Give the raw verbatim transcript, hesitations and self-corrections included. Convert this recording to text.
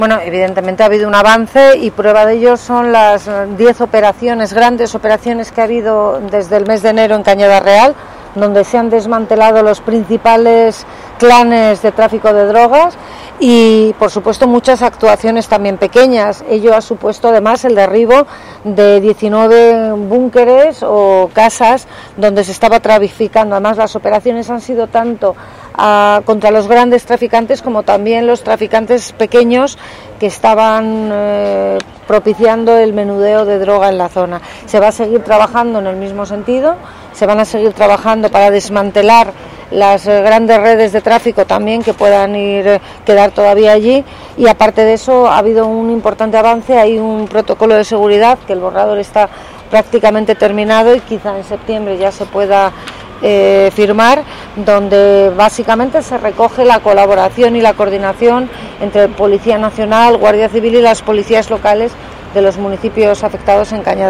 Bueno, evidentemente ha habido un avance y prueba de ello son las diez operaciones, grandes operaciones que ha habido desde el mes de enero en Cañada Real, donde se han desmantelado los principales clanes de tráfico de drogas y, por supuesto, muchas actuaciones también pequeñas. Ello ha supuesto, además, el derribo de diecinueve búnkeres o casas donde se estaba traficando. Además, las operaciones han sido tanto a, contra los grandes traficantes como también los traficantes pequeños que estaban eh, propiciando el menudeo de droga en la zona. Se va a seguir trabajando en el mismo sentido, se van a seguir trabajando para desmantelar las eh, grandes redes de tráfico también que puedan ir eh, quedar todavía allí, y aparte de eso ha habido un importante avance. Hay un protocolo de seguridad que el borrador está prácticamente terminado y quizá en septiembre ya se pueda Eh, firmar, donde básicamente se recoge la colaboración y la coordinación entre Policía Nacional, Guardia Civil y las policías locales de los municipios afectados en Cañada.